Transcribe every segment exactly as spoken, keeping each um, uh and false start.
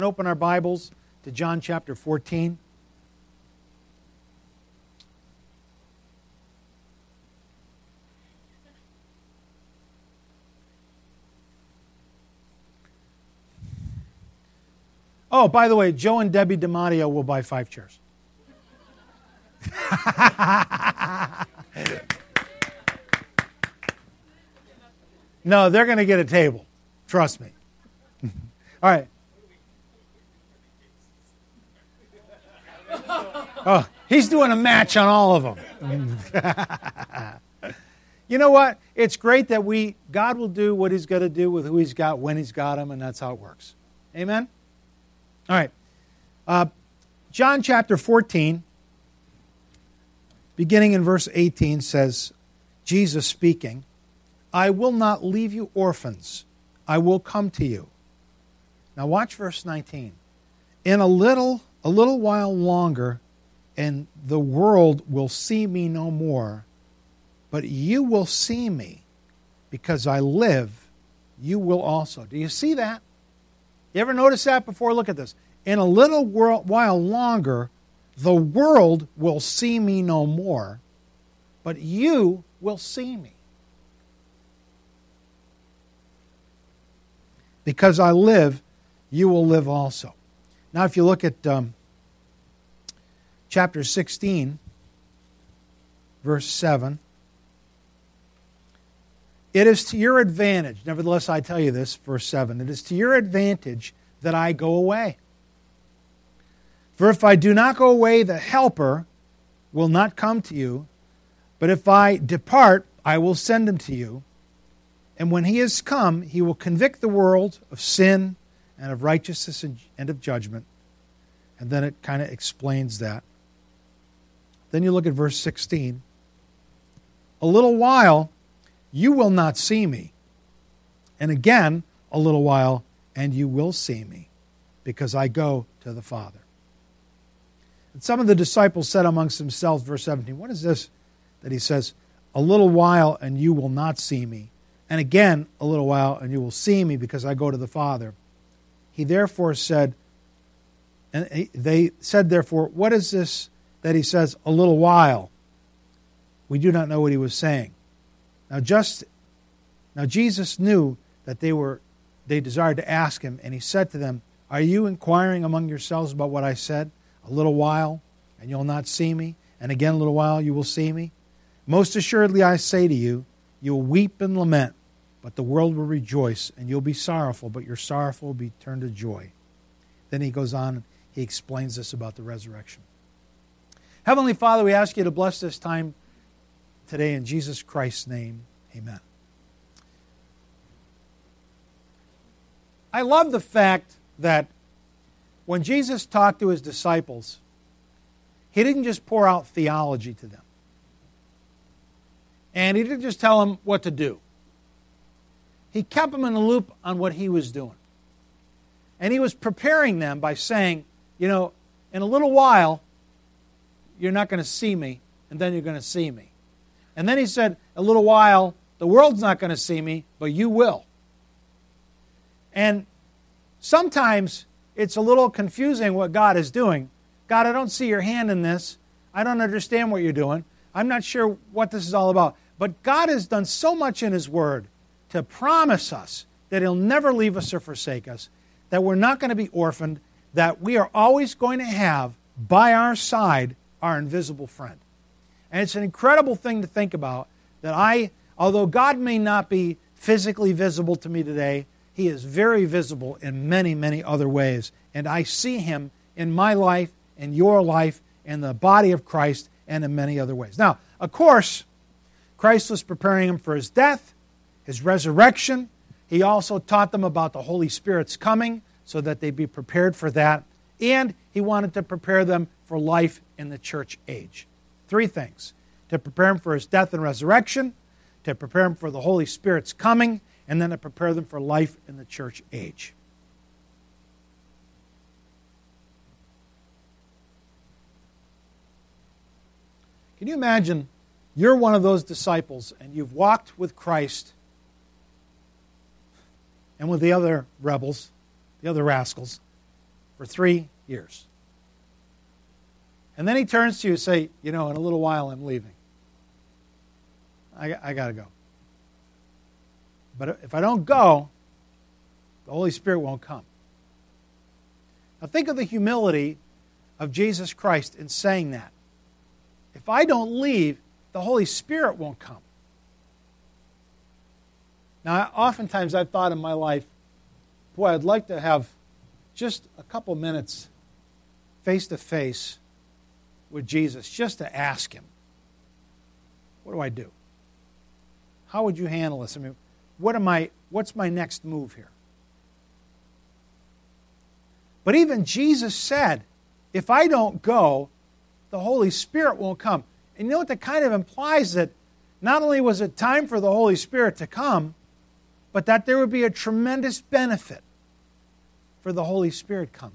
Open our Bibles to John chapter fourteen. Oh, by the way, Joe and Debbie DiMatteo will buy five chairs. No, they're going to get a table. Trust me. All right. Oh, he's doing a match on all of them. You know what? It's great that we, God will do what He's going to do with who He's got, when He's got them, and that's how it works. Amen? All right. Uh, John chapter fourteen, beginning in verse eighteen, says, Jesus speaking, I will not leave you orphans. I will come to you. Now watch verse nineteen. In a little, a little while longer, and the world will see me no more, but you will see me, because I live, you will also. Do you see that? You ever notice that before? Look at this. In a little while longer, the world will see me no more, but you will see me. Because I live, you will live also. Now, if you look at um, chapter sixteen, verse seven, it is to your advantage, nevertheless I tell you this, verse seven, it is to your advantage that I go away. For if I do not go away, the Helper will not come to you, but if I depart, I will send him to you. And when he has come, he will convict the world of sin and of righteousness and of judgment. And then it kind of explains that. Then you look at verse sixteen. A little while, you will not see me. And again, a little while, and you will see me, because I go to the Father. And some of the disciples said amongst themselves, verse seventeen, what is this that he says, a little while, and you will not see me. And again, a little while, and you will see me, because I go to the Father. He therefore said, and they said therefore, what is this that he says, a little while? We do not know what he was saying. Now just now Jesus knew that they were they desired to ask him, and he said to them, are you inquiring among yourselves about what I said? A little while, and you'll not see me, and again a little while you will see me. Most assuredly I say to you, you will weep and lament, but the world will rejoice, and you'll be sorrowful, but your sorrowful will be turned to joy. Then he goes on, he explains this about the resurrection. Heavenly Father, we ask you to bless this time today in Jesus Christ's name. Amen. I love the fact that when Jesus talked to his disciples, he didn't just pour out theology to them. And he didn't just tell them what to do. He kept them in the loop on what he was doing. And he was preparing them by saying, you know, in a little while, you're not going to see me, and then you're going to see me. And then he said, a little while, the world's not going to see me, but you will. And sometimes it's a little confusing what God is doing. God, I don't see your hand in this. I don't understand what you're doing. I'm not sure what this is all about. But God has done so much in His Word to promise us that He'll never leave us or forsake us, that we're not going to be orphaned, that we are always going to have by our side our invisible friend. And it's an incredible thing to think about, that I, although God may not be physically visible to me today, He is very visible in many, many other ways. And I see Him in my life, in your life, in the body of Christ, and in many other ways. Now, of course, Christ was preparing them for His death, His resurrection. He also taught them about the Holy Spirit's coming so that they'd be prepared for that. And He wanted to prepare them for life in the church age. Three things: to prepare them for His death and resurrection, to prepare them for the Holy Spirit's coming, and then to prepare them for life in the church age. Can you imagine you're one of those disciples and you've walked with Christ and with the other rebels, the other rascals, for three years. And then he turns to you and say, you know, in a little while I'm leaving. I, I got to go. But if I don't go, the Holy Spirit won't come. Now think of the humility of Jesus Christ in saying that. If I don't leave, the Holy Spirit won't come. Now, oftentimes I've thought in my life, boy, I'd like to have just a couple minutes face-to-face with Jesus just to ask Him, what do I do? How would you handle this? I mean, what am I, what's my next move here? But even Jesus said, if I don't go, the Holy Spirit won't come. And you know what that kind of implies? That not only was it time for the Holy Spirit to come, but that there would be a tremendous benefit for the Holy Spirit coming.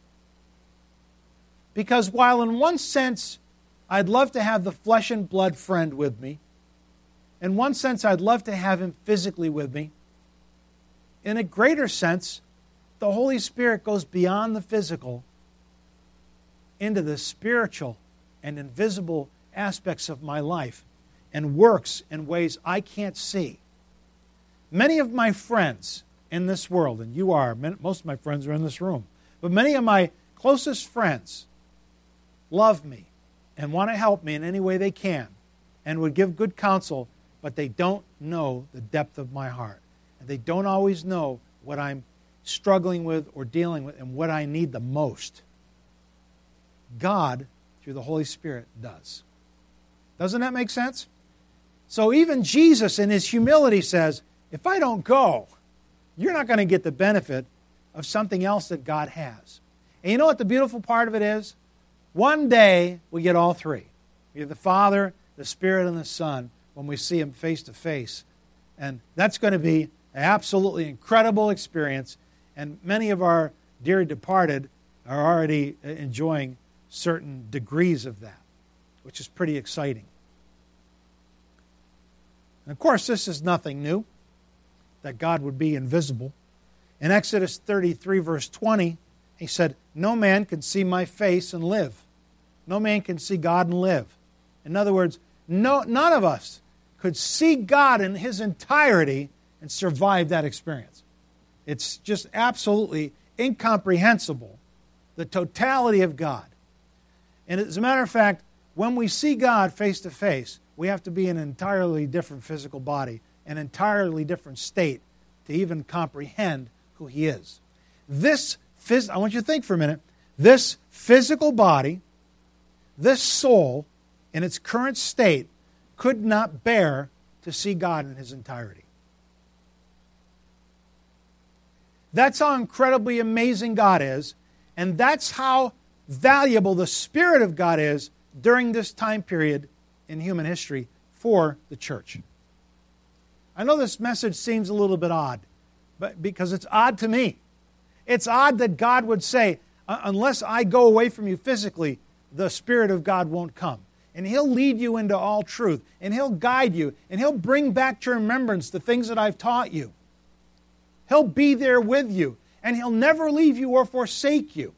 Because while in one sense, I'd love to have the flesh and blood friend with me, in one sense, I'd love to have him physically with me, in a greater sense, the Holy Spirit goes beyond the physical into the spiritual and invisible aspects of my life and works in ways I can't see. Many of my friends in this world, and you are, most of my friends are in this room, but many of my closest friends love me and want to help me in any way they can and would give good counsel, but they don't know the depth of my heart. And they don't always know what I'm struggling with or dealing with and what I need the most. God, through the Holy Spirit, does. Doesn't that make sense? So even Jesus in His humility says, if I don't go, you're not going to get the benefit of something else that God has. And you know what the beautiful part of it is? One day we get all three. We have the Father, the Spirit, and the Son when we see Him face to face. And that's going to be an absolutely incredible experience. And many of our dear departed are already enjoying certain degrees of that, which is pretty exciting. And of course, this is nothing new, that God would be invisible. In Exodus thirty-three, verse twenty, He said, no man can see my face and live. No man can see God and live. In other words, no, none of us could see God in His entirety and survive that experience. It's just absolutely incomprehensible, the totality of God. And as a matter of fact, when we see God face to face, we have to be in an entirely different physical body, an entirely different state to even comprehend who He is. This, phys- I want you to think for a minute, this physical body, this soul, in its current state, could not bear to see God in His entirety. That's how incredibly amazing God is, and that's how valuable the Spirit of God is during this time period in human history for the church. I know this message seems a little bit odd, but because it's odd to me. It's odd that God would say, unless I go away from you physically, the Spirit of God won't come. And He'll lead you into all truth, and He'll guide you, and He'll bring back to remembrance the things that I've taught you. He'll be there with you, and He'll never leave you or forsake you.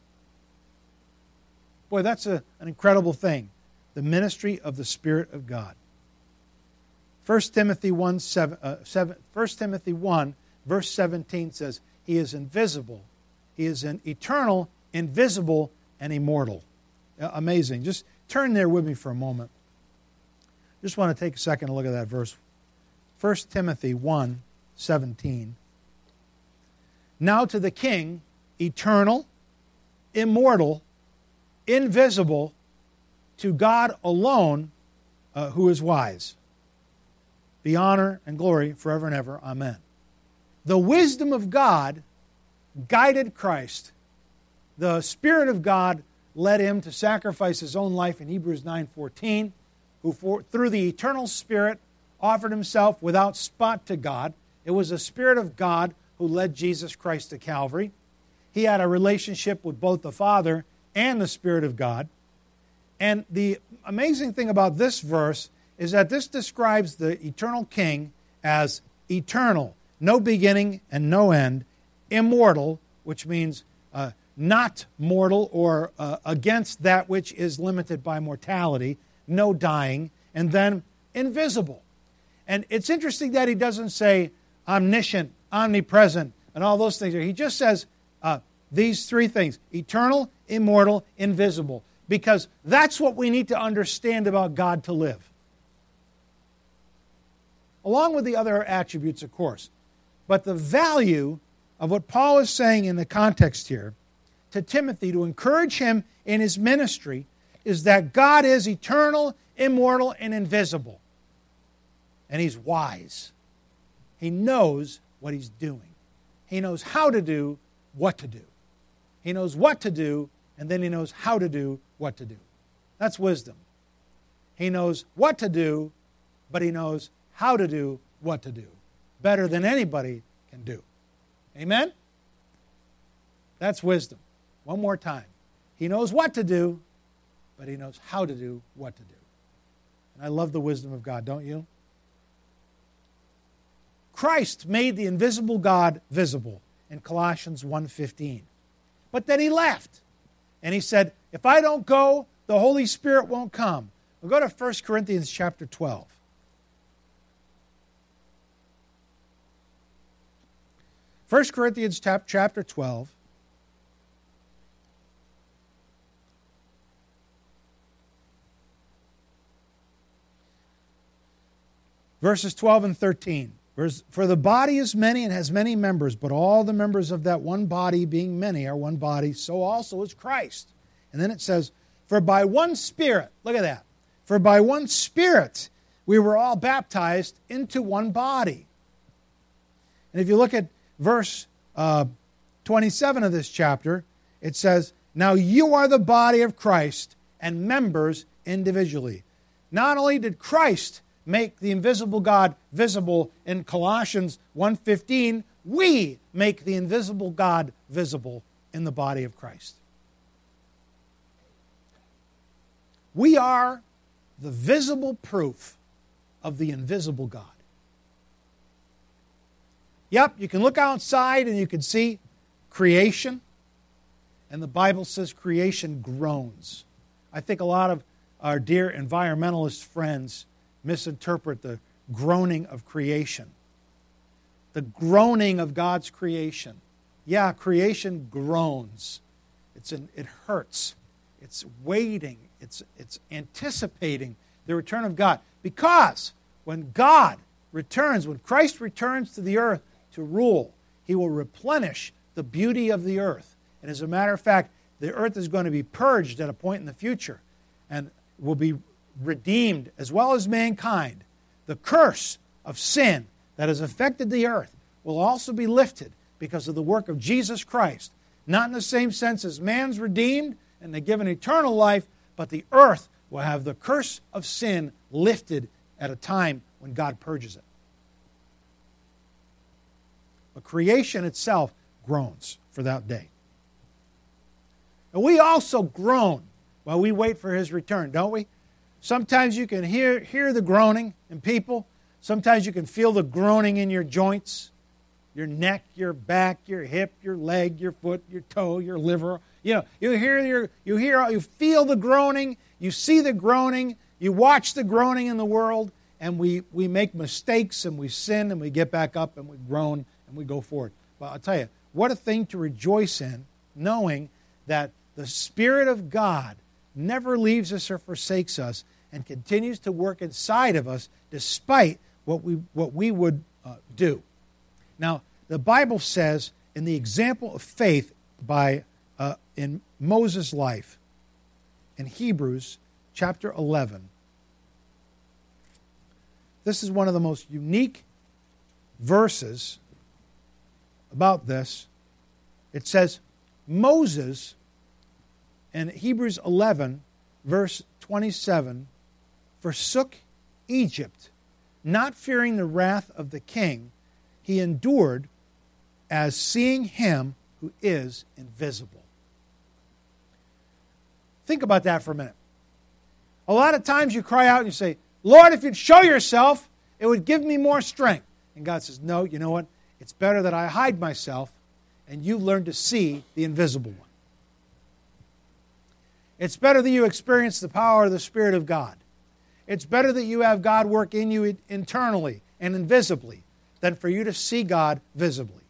Boy, that's a, an incredible thing, the ministry of the Spirit of God. First Timothy one, seven, uh, seven, First Timothy one, verse seventeen says, He is invisible. He is an eternal, invisible, and immortal. Uh, amazing. Just turn there with me for a moment. Just want to take a second to look at that verse. First Timothy one, seventeen. Now to the King, eternal, immortal, invisible, to God alone, uh, who is wise, be honor and glory forever and ever. Amen. The wisdom of God guided Christ. The Spirit of God led Him to sacrifice His own life in Hebrews nine fourteen, who for, through the eternal Spirit offered Himself without spot to God. It was the Spirit of God who led Jesus Christ to Calvary. He had a relationship with both the Father and the Spirit of God. And the amazing thing about this verse is that this describes the eternal King as eternal, no beginning and no end, immortal, which means uh, not mortal or uh, against that which is limited by mortality, no dying, and then invisible. And it's interesting that he doesn't say omniscient, omnipresent, and all those things. He just says uh, these three things: eternal, immortal, invisible. Because that's what we need to understand about God to live. Along with the other attributes, of course. But the value of what Paul is saying in the context here to Timothy to encourage him in his ministry is that God is eternal, immortal, and invisible. And He's wise. He knows what He's doing. He knows how to do what to do. He knows what to do, and then He knows how to do what to do. That's wisdom. He knows what to do, but He knows how to do what to do. Better than anybody can do. Amen? That's wisdom. One more time. He knows what to do, but He knows how to do what to do. And I love the wisdom of God, don't you? Christ made the invisible God visible in Colossians one fifteen. But then He left. And He said, if I don't go, the Holy Spirit won't come. We'll go to First Corinthians chapter twelve. First Corinthians chapter twelve. Verses twelve and thirteen. For the body is many and has many members, but all the members of that one body, being many, are one body, so also is Christ. And then it says, for by one Spirit, look at that, for by one Spirit we were all baptized into one body. And if you look at verse uh, twenty-seven of this chapter, it says, now you are the body of Christ and members individually. Not only did Christ make the invisible God visible in Colossians one fifteen, we make the invisible God visible in the body of Christ. We are the visible proof of the invisible God. Yep, you can look outside and you can see creation, and the Bible says creation groans. I think a lot of our dear environmentalist friends misinterpret the groaning of creation. The groaning of God's creation. Yeah, creation groans. It's an, it hurts. It's waiting. It's, it's anticipating the return of God. Because when God returns, when Christ returns to the earth to rule, He will replenish the beauty of the earth. And as a matter of fact, the earth is going to be purged at a point in the future and will be redeemed as well as mankind. The curse of sin that has affected the earth will also be lifted because of the work of Jesus Christ. Not in the same sense as man's redeemed and they given eternal life, but the earth will have the curse of sin lifted at a time when God purges it. But creation itself groans for that day. And we also groan while we wait for His return, don't we? Sometimes you can hear, hear the groaning in people. Sometimes you can feel the groaning in your joints, your neck, your back, your hip, your leg, your foot, your toe, your liver. You know, you hear your, you hear, you feel the groaning. You see the groaning. You watch the groaning in the world, and we we make mistakes and we sin and we get back up and we groan and we go forward. But I'll tell you, what a thing to rejoice in, knowing that the Spirit of God never leaves us or forsakes us and continues to work inside of us despite what we what we would uh, do. Now, the Bible says in the example of faith by uh, in Moses' life, in Hebrews chapter eleven, this is one of the most unique verses about this. It says, Moses, in Hebrews eleven, verse twenty-seven, forsook Egypt, not fearing the wrath of the king. He endured as seeing Him who is invisible. Think about that for a minute. A lot of times you cry out and you say, Lord, if you'd show yourself, it would give me more strength. And God says, no, you know what? It's better that I hide myself and you learn to see the invisible one. It's better that you experience the power of the Spirit of God. It's better that you have God work in you internally and invisibly than for you to see God visibly.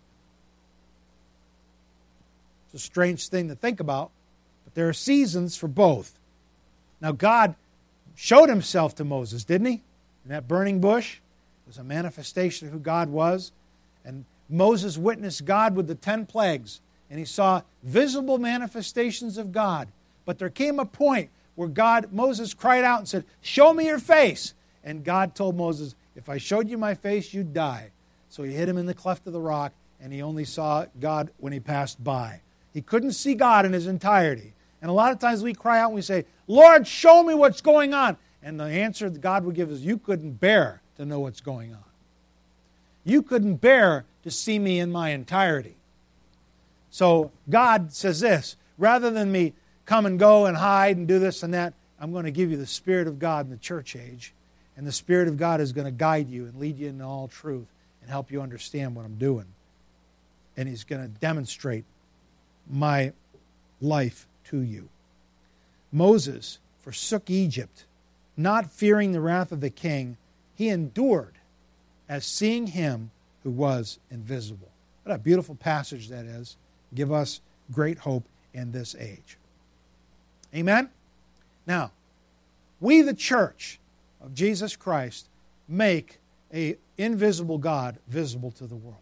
It's a strange thing to think about, but there are seasons for both. Now, God showed Himself to Moses, didn't He? In that burning bush. It was a manifestation of who God was. And Moses witnessed God with the ten plagues, and he saw visible manifestations of God. But there came a point where God, Moses cried out and said, "Show me your face." And God told Moses, "If I showed you my face, you'd die." So he hid him in the cleft of the rock, and he only saw God when he passed by. He couldn't see God in His entirety. And a lot of times we cry out and we say, "Lord, show me what's going on." And the answer that God would give is, "You couldn't bear to know what's going on. You couldn't bear to see me in my entirety." So God says this, rather than me come and go and hide and do this and that, I'm going to give you the Spirit of God in the church age. And the Spirit of God is going to guide you and lead you into all truth and help you understand what I'm doing. And He's going to demonstrate my life to you. Moses forsook Egypt, not fearing the wrath of the king. He endured as seeing Him who was invisible. What a beautiful passage that is. Give us great hope in this age. Amen? Now, we the church of Jesus Christ make an invisible God visible to the world.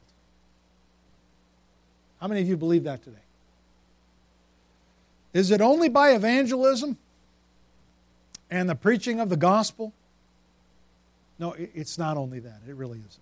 How many of you believe that today? Is it only by evangelism and the preaching of the gospel? No, it's not only that. It really isn't.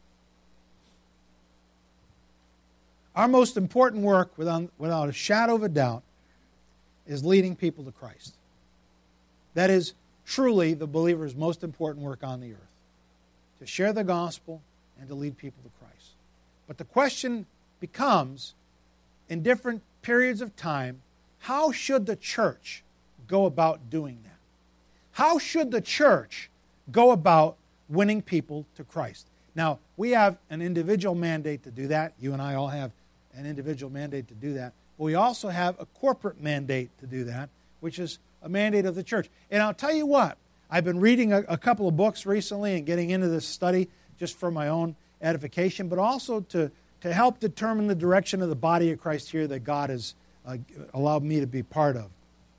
Our most important work, without, without a shadow of a doubt, is leading people to Christ. That is truly the believer's most important work on the earth, to share the gospel and to lead people to Christ. But the question becomes, in different periods of time, how should the church go about doing that? How should the church go about winning people to Christ? Now, we have an individual mandate to do that. You and I all have an individual mandate to do that. But we also have a corporate mandate to do that, which is a mandate of the church. And I'll tell you what, I've been reading a, a couple of books recently and getting into this study just for my own edification, but also to, to help determine the direction of the body of Christ here that God has uh, allowed me to be part of.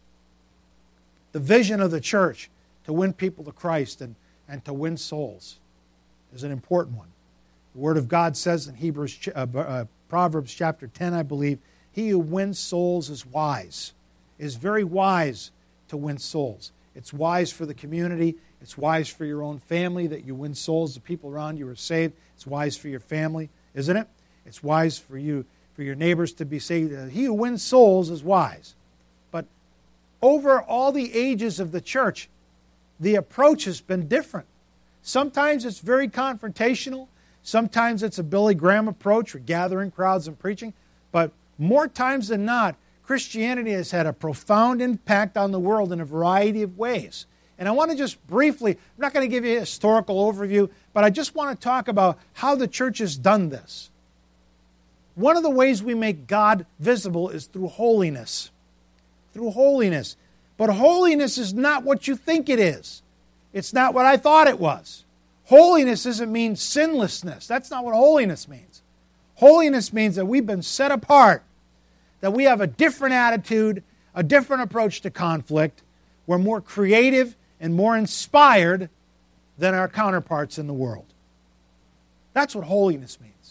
The vision of the church to win people to Christ and, and to win souls is an important one. The Word of God says in Hebrews, uh, uh, Proverbs chapter ten, I believe, he who wins souls is wise, is very wise to win souls. It's wise for the community. It's wise for your own family that you win souls. The people around you are saved. It's wise for your family, isn't it? It's wise for you, for your neighbors to be saved. He who wins souls is wise. But over all the ages of the church, the approach has been different. Sometimes it's very confrontational. Sometimes it's a Billy Graham approach, or gathering crowds and preaching. But more times than not, Christianity has had a profound impact on the world in a variety of ways. And I want to just briefly, I'm not going to give you a historical overview, but I just want to talk about how the church has done this. One of the ways we make God visible is through holiness. Through holiness. But holiness is not what you think it is. It's not what I thought it was. Holiness doesn't mean sinlessness. That's not what holiness means. Holiness means that we've been set apart, that we have a different attitude, a different approach to conflict. We're more creative and more inspired than our counterparts in the world. That's what holiness means.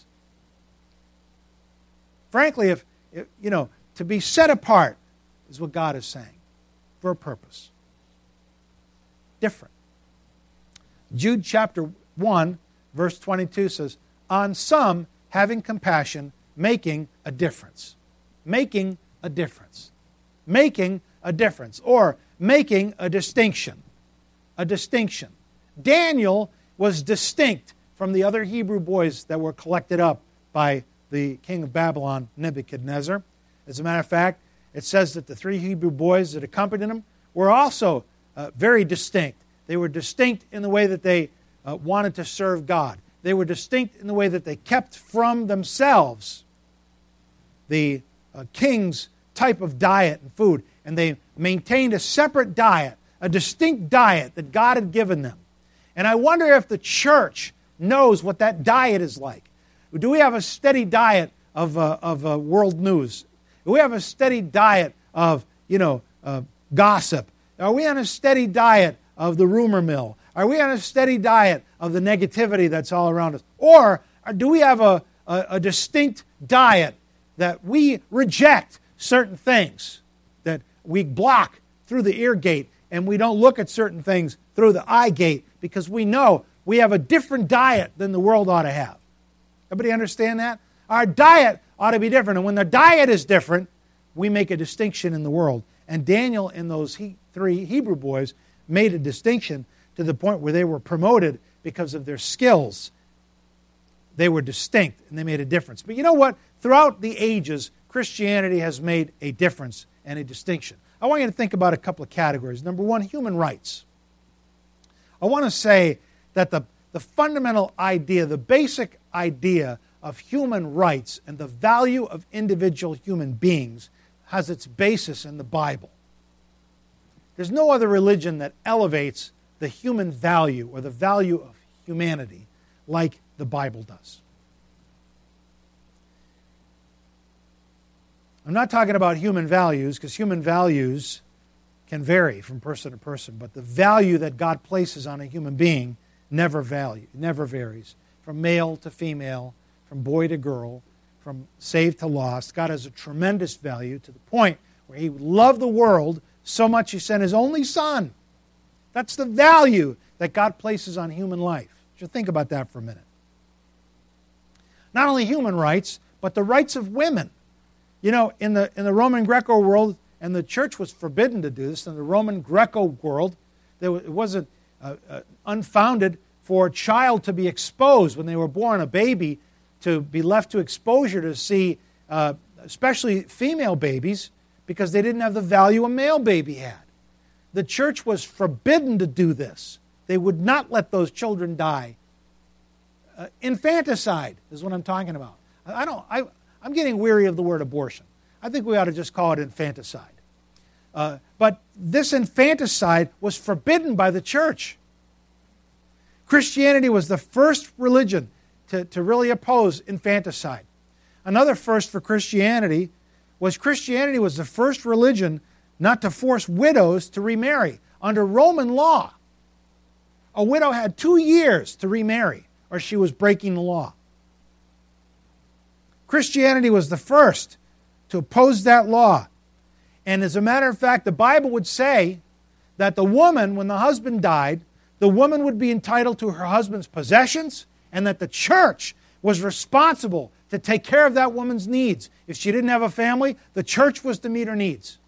Frankly, if, if you know, to be set apart is what God is saying, for a purpose. Different. Jude chapter one, verse twenty-two says, "On some having compassion, making a difference." Making a difference. Making a difference. Or making a distinction. A distinction. Daniel was distinct from the other Hebrew boys that were collected up by the king of Babylon, Nebuchadnezzar. As a matter of fact, it says that the three Hebrew boys that accompanied him were also uh, very distinct. They were distinct in the way that they uh, wanted to serve God. They were distinct in the way that they kept from themselves the uh, king's type of diet and food, and they maintained a separate diet, a distinct diet that God had given them. And I wonder if the church knows what that diet is like. Do we have a steady diet of, uh, of uh, world news? Do we have a steady diet of, you know, uh, gossip? Are we on a steady diet of the rumor mill? Are we on a steady diet of the negativity that's all around us? Or do we have a, a, a distinct diet that we reject certain things, that we block through the ear gate, and we don't look at certain things through the eye gate because we know we have a different diet than the world ought to have? Everybody understand that? Our diet ought to be different. And when the diet is different, we make a distinction in the world. And Daniel and those he, three Hebrew boys made a distinction to the point where they were promoted because of their skills. They were distinct and they made a difference. But you know what? Throughout the ages, Christianity has made a difference and a distinction. I want you to think about a couple of categories. Number one, human rights. I want to say that the, the fundamental idea, the basic idea of human rights and the value of individual human beings has its basis in the Bible. There's no other religion that elevates the human value or the value of humanity like the Bible does. I'm not talking about human values, because human values can vary from person to person, but the value that God places on a human being never value, never varies. From male to female, from boy to girl, from saved to lost, God has a tremendous value to the point where He loved the world so much He sent His only Son. That's the value that God places on human life. Just think about that for a minute. Not only human rights, but the rights of women. You know, in the in the Roman Greco world, and the church was forbidden to do this, in the Roman Greco world, there was, it wasn't uh, uh, unfounded for a child to be exposed when they were born, a baby, to be left to exposure to see, uh, especially female babies, because they didn't have the value a male baby had. The church was forbidden to do this. They would not let those children die. Uh, infanticide is what I'm talking about. I don't. I, I'm getting weary of the word abortion. I think we ought to just call it infanticide. Uh, but this infanticide was forbidden by the church. Christianity was the first religion to, to really oppose infanticide. Another first for Christianity was Christianity was the first religion not to force widows to remarry. Under Roman law, a widow had two years to remarry, or she was breaking the law. Christianity was the first to oppose that law. And as a matter of fact, the Bible would say that the woman, when the husband died, the woman would be entitled to her husband's possessions, and that the church was responsible to take care of that woman's needs. If she didn't have a family, the church was to meet her needs.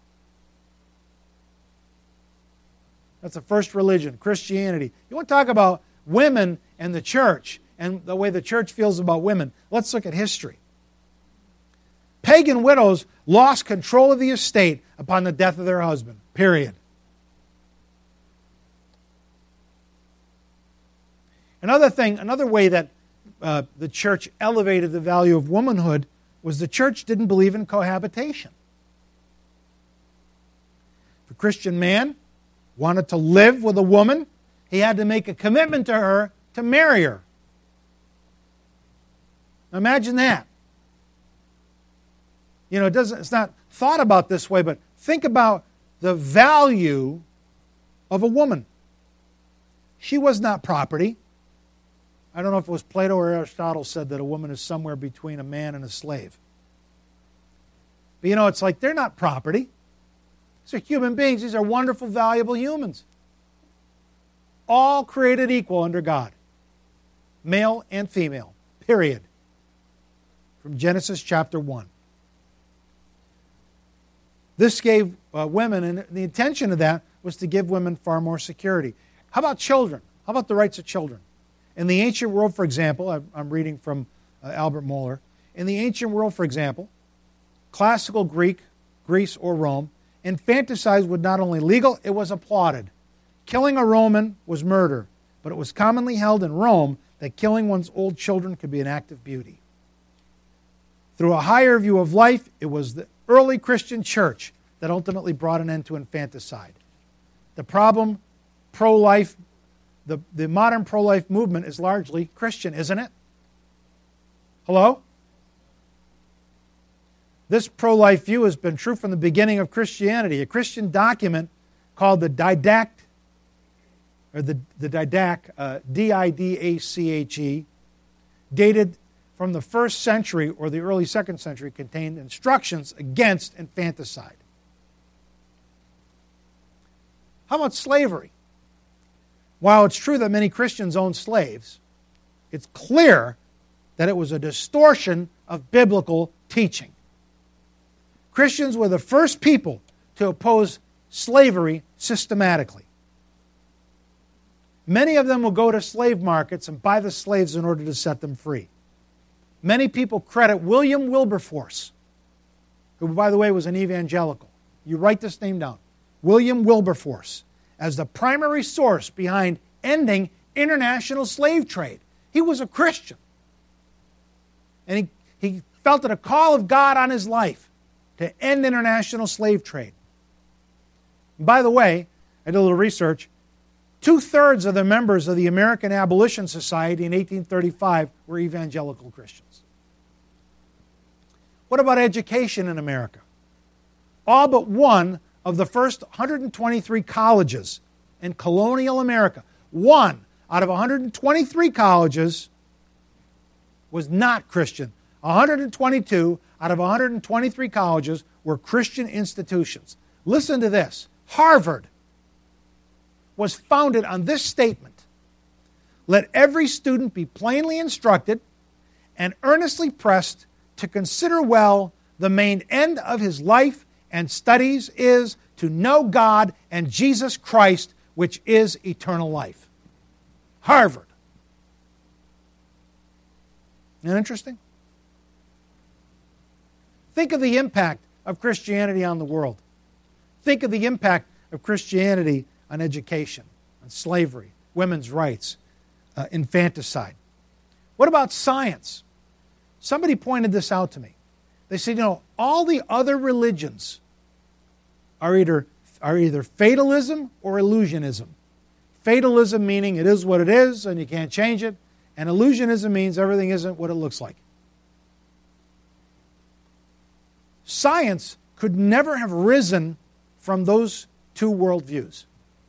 That's the first religion, Christianity. You want to talk about women and the church and the way the church feels about women? Let's look at history. Pagan widows lost control of the estate upon the death of their husband, period. Another thing, another way that uh, the church elevated the value of womanhood was the church didn't believe in cohabitation. If a Christian man wanted to live with a woman, he had to make a commitment to her to marry her. Now imagine that. You know, it doesn't, it's not thought about this way, but think about the value of a woman. She was not property. I don't know if it was Plato or Aristotle said that a woman is somewhere between a man and a slave. But you know, it's like they're not property. These are human beings. These are wonderful, valuable humans. All created equal under God. Male and female. Period. From Genesis chapter one. This gave uh, women, and the intention of that was to give women far more security. How about children? How about the rights of children? In the ancient world, for example, I'm reading from uh, Albert Mohler. In the ancient world, for example, classical Greek, Greece, or Rome, infanticide was not only legal, it was applauded. Killing a Roman was murder, but it was commonly held in Rome that killing one's old children could be an act of beauty. Through a higher view of life, it was the early Christian church that ultimately brought an end to infanticide. The problem, pro-life, the, the modern pro-life movement is largely Christian, isn't it? Hello? This pro-life view has been true from the beginning of Christianity. A Christian document called the Didact, or the, the Didac, uh, D I D A C H E, dated from the first century or the early second century, contained instructions against infanticide. How about slavery? While it's true that many Christians owned slaves, it's clear that it was a distortion of biblical teaching. Christians were the first people to oppose slavery systematically. Many of them will go to slave markets and buy the slaves in order to set them free. Many people credit William Wilberforce, who, by the way, was an evangelical. You write this name down. William Wilberforce, as the primary source behind ending international slave trade. He was a Christian. And he, he felt it a call of God on his life to end international slave trade. And by the way, I did a little research. Two-thirds of the members of the American Abolition Society in eighteen thirty-five were evangelical Christians. What about education in America? All but one of the first one hundred twenty-three colleges in colonial America, one out of one hundred twenty-three colleges was not Christian. one hundred twenty-two out of one hundred twenty-three colleges were Christian institutions. Listen to this. Harvard was founded on this statement: let every student be plainly instructed and earnestly pressed to consider well the main end of his life and studies is to know God and Jesus Christ, which is eternal life. Harvard. Isn't that interesting? Think of the impact of Christianity on the world. Think of the impact of Christianity on education, on slavery, women's rights, uh, infanticide. What about science? Somebody pointed this out to me. They said, you know, all the other religions are either, are either fatalism or illusionism. Fatalism meaning it is what it is and you can't change it, and illusionism means everything isn't what it looks like. Science could never have risen from those two worldviews.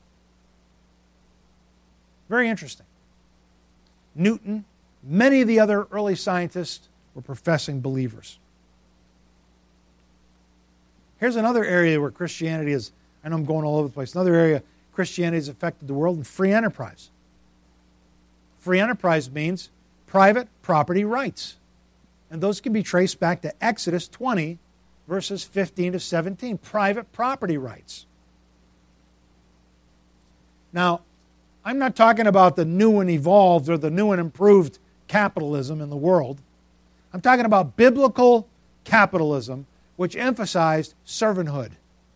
Very interesting. Newton, many of the other early scientists were professing believers. Here's another area where Christianity is, I know I'm going all over the place, another area Christianity has affected the world, in free enterprise. Free enterprise means private property rights. And those can be traced back to Exodus twenty, verses fifteen to seventeen, private property rights. Now, I'm not talking about the new and evolved or the new and improved capitalism in the world. I'm talking about biblical capitalism, which emphasized servanthood.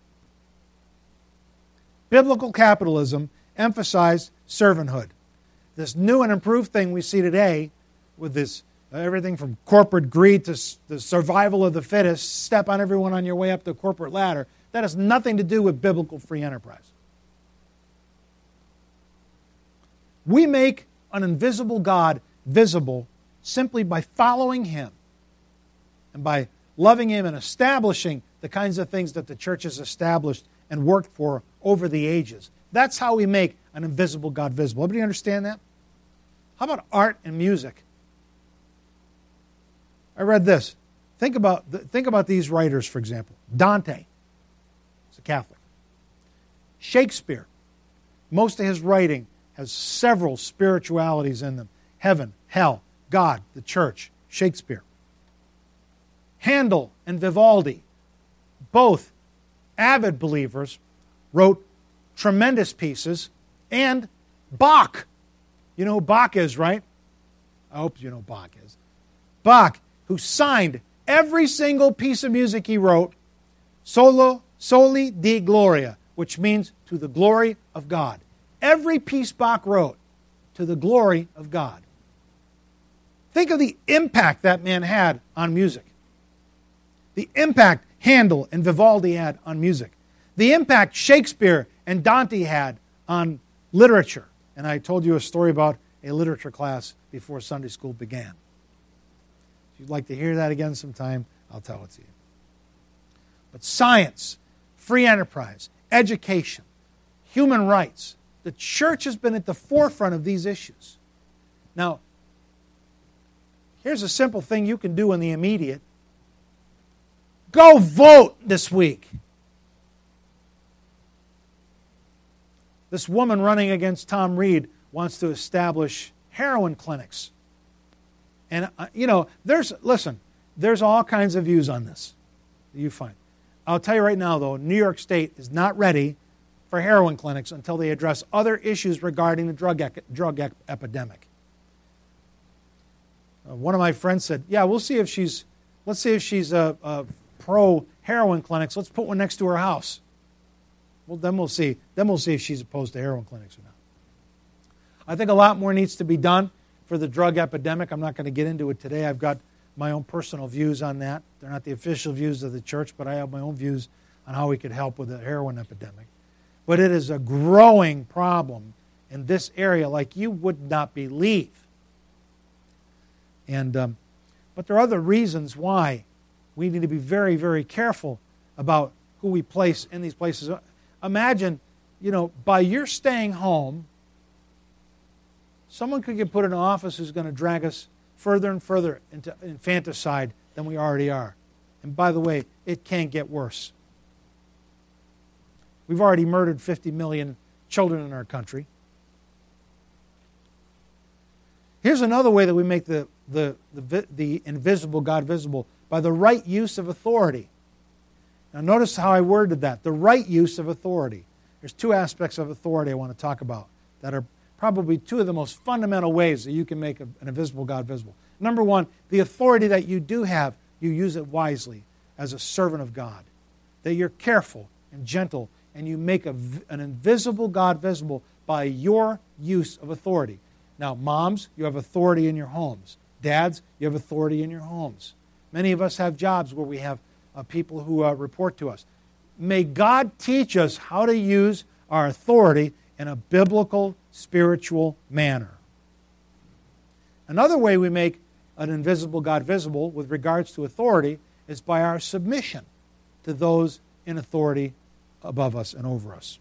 Biblical capitalism emphasized servanthood. This new and improved thing we see today with this uh, everything from corporate greed to s- the survival of the fittest, step on everyone on your way up the corporate ladder, that has nothing to do with biblical free enterprise. We make an invisible God visible simply by following Him and by loving Him and establishing the kinds of things that the church has established and worked for over the ages. That's how we make an invisible God visible. Everybody understand that? How about art and music? I read this. Think about, think about these writers, for example. Dante is a Catholic. Shakespeare, most of his writing has several spiritualities in them. Heaven, hell, God, the church, Shakespeare. Handel and Vivaldi, both avid believers, wrote tremendous pieces. And Bach. You know who Bach is, right? I hope you know who Bach is. Bach, who signed every single piece of music he wrote, Solo, Soli Deo Gloria, which means to the glory of God. Every piece Bach wrote, to the glory of God. Think of the impact that man had on music. The impact Handel and Vivaldi had on music, the impact Shakespeare and Dante had on literature. And I told you a story about a literature class before Sunday school began. If you'd like to hear that again sometime, I'll tell it to you. But science, free enterprise, education, human rights, the church has been at the forefront of these issues. Now, here's a simple thing you can do in the immediate. Go vote this week. This woman running against Tom Reed wants to establish heroin clinics. And, uh, you know, there's, listen, there's all kinds of views on this that you find. I'll tell you right now, though, New York State is not ready for heroin clinics until they address other issues regarding the drug, ec- drug ec- epidemic. Uh, one of my friends said, yeah, we'll see if she's, let's see if she's a, a pro-heroin clinics. Let's put one next to her house. Well, then we'll see. Then we'll see if she's opposed to heroin clinics or not. I think a lot more needs to be done for the drug epidemic. I'm not going to get into it today. I've got my own personal views on that. They're not the official views of the church, but I have my own views on how we could help with the heroin epidemic. But it is a growing problem in this area like you would not believe. And um, but there are other reasons why we need to be very, very careful about who we place in these places. Imagine, you know, by your staying home, someone could get put in an office who's going to drag us further and further into infanticide than we already are. And by the way, it can get worse. We've already murdered fifty million children in our country. Here's another way that we make the, the, the, the invisible God visible, by the right use of authority. Now notice how I worded that, the right use of authority. There's two aspects of authority I want to talk about that are probably two of the most fundamental ways that you can make an invisible God visible. Number one, the authority that you do have, you use it wisely as a servant of God. That you're careful and gentle and you make a, an invisible God visible by your use of authority. Now, moms, you have authority in your homes. Dads, you have authority in your homes. Many of us have jobs where we have uh, people who uh, report to us. May God teach us how to use our authority in a biblical, spiritual manner. Another way we make an invisible God visible with regards to authority is by our submission to those in authority above us and over us.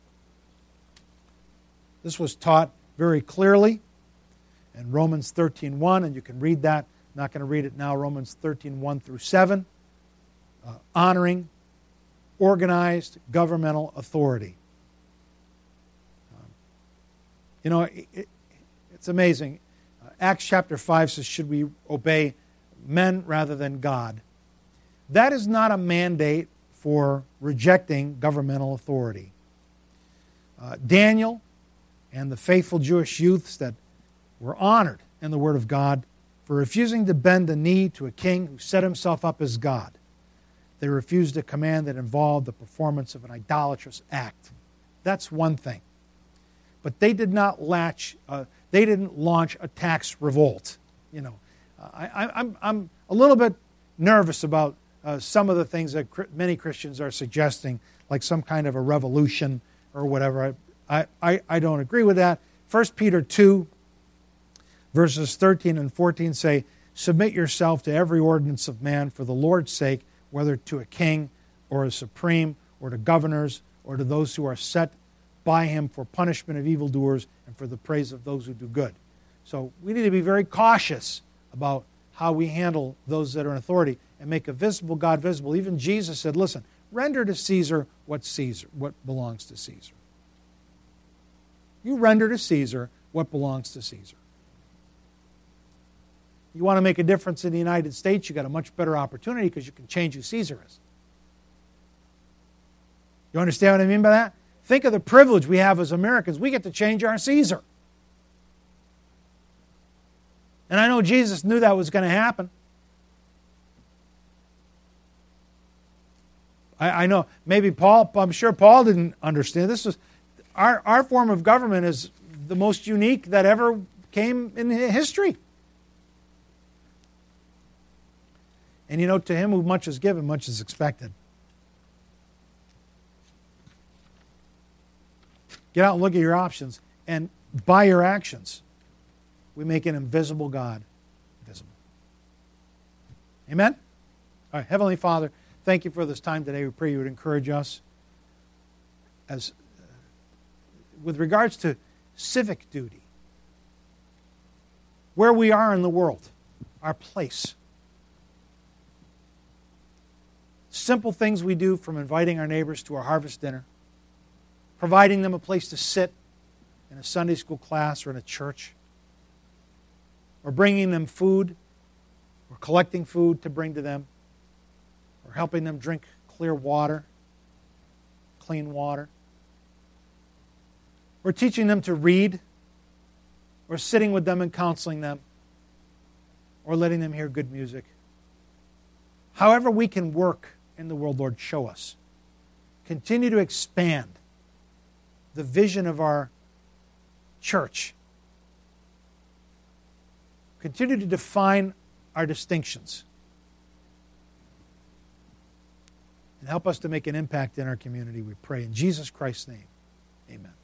This was taught very clearly in Romans thirteen one, and you can read that. I'm not going to read it now, Romans thirteen one through seven. Uh, honoring organized governmental authority. Um, you know, it, it, it's amazing. Uh, Acts chapter five says, should we obey men rather than God? That is not a mandate for rejecting governmental authority. Uh, Daniel and the faithful Jewish youths that were honored in the Word of God for refusing to bend the knee to a king who set himself up as God. They refused a command that involved the performance of an idolatrous act. That's one thing. But they did not latch, uh, they didn't launch a tax revolt. You know, I, I, I'm, I'm a little bit nervous about uh, some of the things that many Christians are suggesting, like some kind of a revolution or whatever. I, I, I don't agree with that. First Peter two, verses thirteen and fourteen say, submit yourself to every ordinance of man for the Lord's sake, whether to a king or a supreme or to governors or to those who are set by him for punishment of evildoers and for the praise of those who do good. So we need to be very cautious about how we handle those that are in authority and make a visible God visible. Even Jesus said, listen, render to Caesar what Caesar, what belongs to Caesar. You render to Caesar what belongs to Caesar. You want to make a difference in the United States, you've got a much better opportunity because you can change who Caesar is. You understand what I mean by that? Think of the privilege we have as Americans. We get to change our Caesar. And I know Jesus knew that was going to happen. I, I know maybe Paul, I'm sure Paul didn't understand. This was our, our form of government is the most unique that ever came in history. And you know, to him who much is given, much is expected. Get out and look at your options. And by your actions, we make an invisible God visible. Amen? All right, Heavenly Father, thank you for this time today. We pray you would encourage us as uh, with regards to civic duty, where we are in the world, our place. Simple things we do, from inviting our neighbors to our harvest dinner, providing them a place to sit in a Sunday school class or in a church, or bringing them food, or collecting food to bring to them, or helping them drink clear water, clean water, or teaching them to read, or sitting with them and counseling them, or letting them hear good music. However we can work in the world, Lord, show us. Continue to expand the vision of our church. Continue to define our distinctions. And help us to make an impact in our community, we pray. In Jesus Christ's name, amen.